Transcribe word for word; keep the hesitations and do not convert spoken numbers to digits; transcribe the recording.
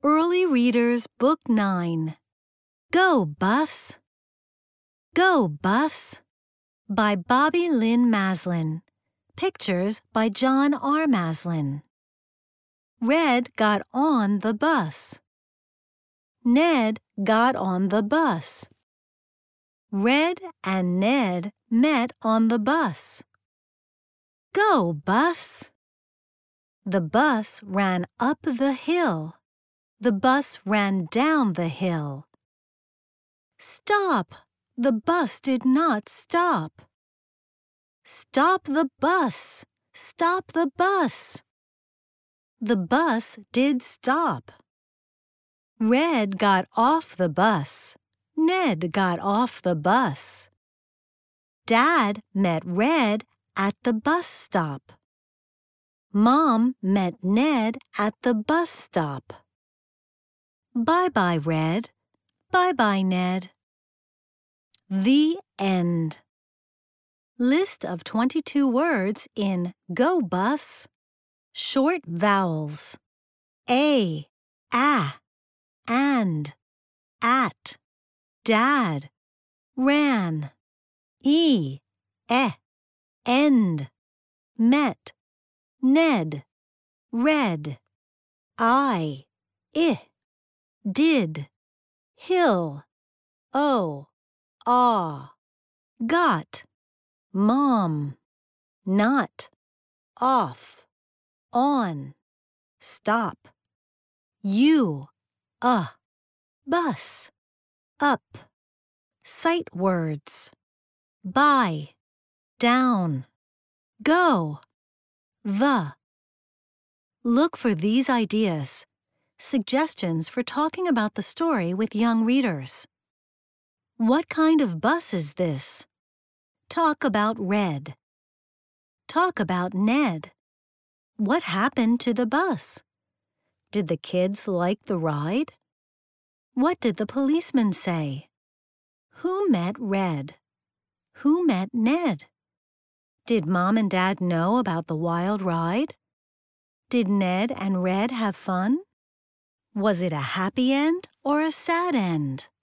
Early Readers Book nine. Go, Buffs! Go, Buffs! By Bobby Lynn Maslin. Pictures by John R. Maslin. Red got on the bus. Ned got on the bus. Red and Ned met on the bus. Go, Buffs! The bus ran up the hill. The bus ran down the hill. Stop! The bus did not stop. Stop the bus! Stop the bus! The bus did stop. Red got off the bus. Ned got off the bus. Dad met Red at the bus stop. Mom met Ned at the bus stop. Bye-bye, Red. Bye-bye, Ned. The end. List of twenty-two words in Go, Bus. Short vowels. A, a, and, at, dad, ran. E, eh, end, met, Ned, red. I, I, did, hill, o, ah, got, mom, not, off, on, stop, you, a, bus, up, sight words, by, down, go, the. Look for these ideas, suggestions for talking about the story with young readers. What kind of bus is this? Talk about Red. Talk about Ned. What happened to the bus? Did the kids like the ride? What did the policeman say? Who met Red? Who met Ned? Did Mom and Dad know about the wild ride? Did Ned and Red have fun? Was it a happy end or a sad end?